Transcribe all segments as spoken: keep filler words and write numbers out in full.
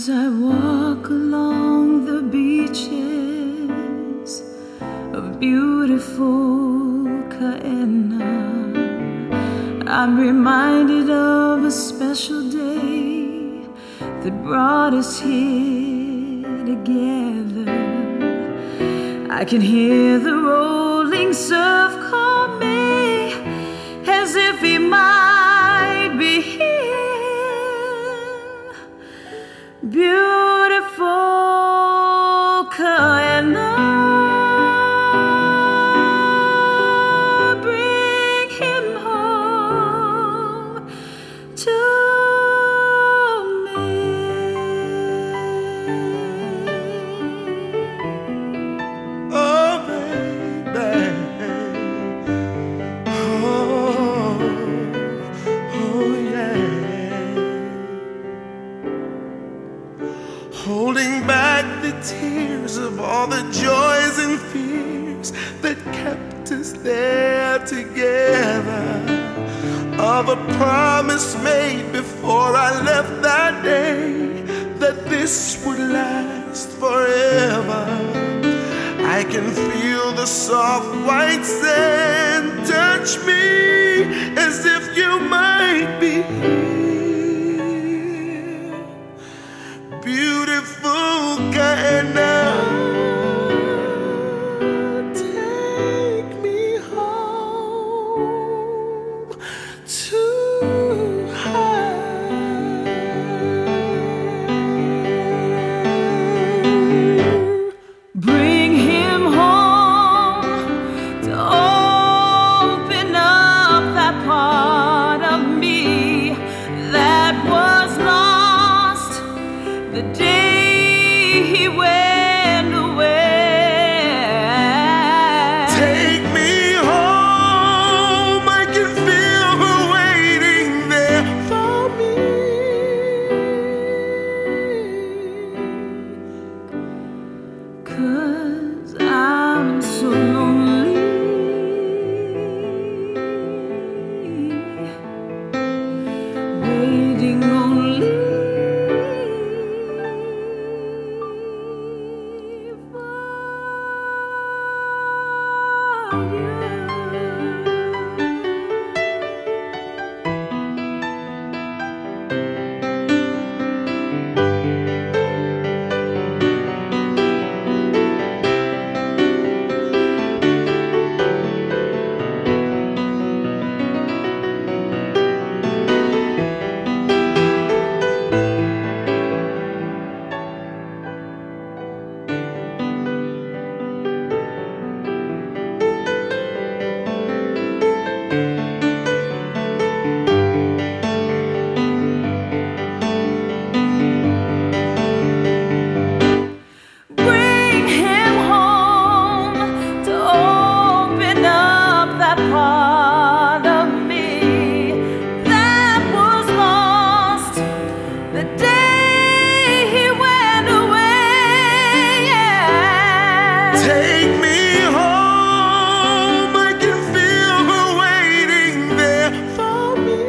As I walk along the beaches of beautiful Kaena, I'm reminded of a special day that brought us here together. I can hear the rolling surf call me as if he might be here. Beautiful Kaena, bring him home to me. Oh, baby. Oh, oh, yeah. Holding back the tears of all the joys and fears that kept us there together, of a promise made before I left that day, that this would last forever. I can feel the soft white sand touch me as if you might be here. Beautiful Kaena, take me home to her. Bring him home to open up that part of me that was lost the day he went away. Take me home, I can feel her waiting there for me. 'Cause I'm so lonely, waiting only for you. Bring him home to open up that part of me that was lost the day he went away. Yeah. Take me home, I can feel her waiting there for me.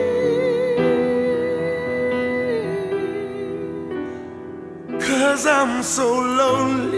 'Cause I'm so lonely.